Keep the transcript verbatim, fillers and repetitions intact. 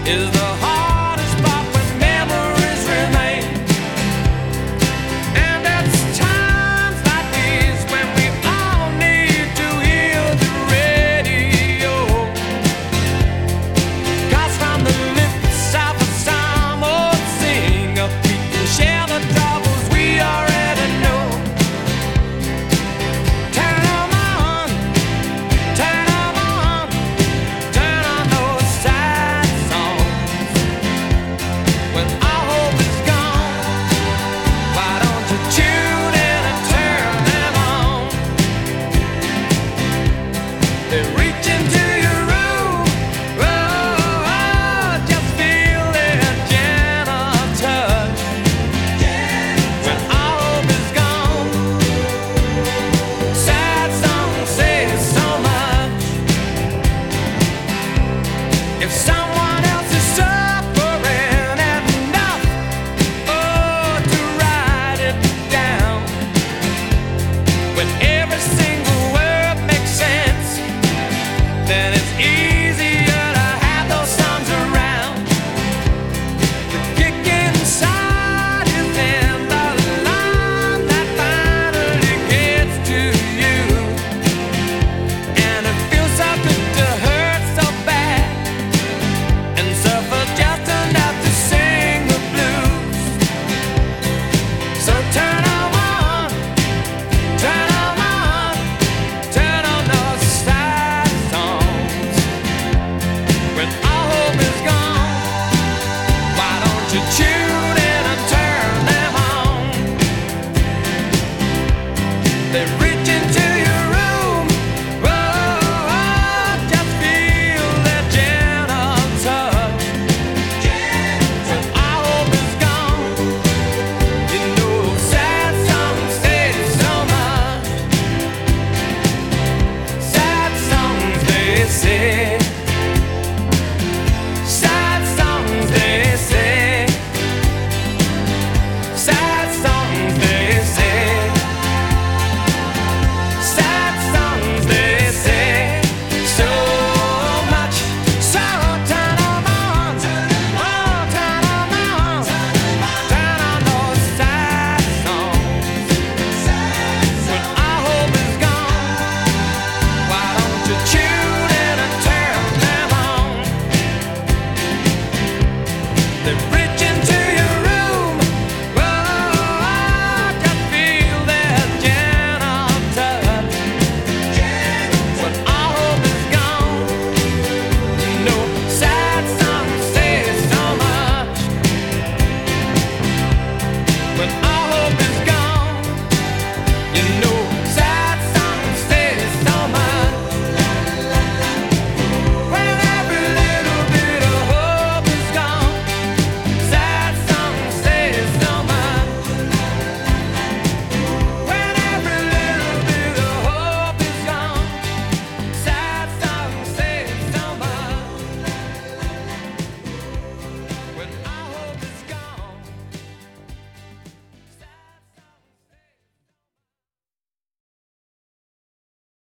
is the hardest part when memories remain. And it's times like these when we all need to hear the radio. 'Cause from the lips of some old singer, people share the troubles we already know. Turn 'em on, turn 'em on, turn on those sad songs. When all hope is gone, why don't you tune in and turn them on? They reach into your room, oh, oh, just feel their gentle touch. When all hope is gone, sad songs say so much. If someone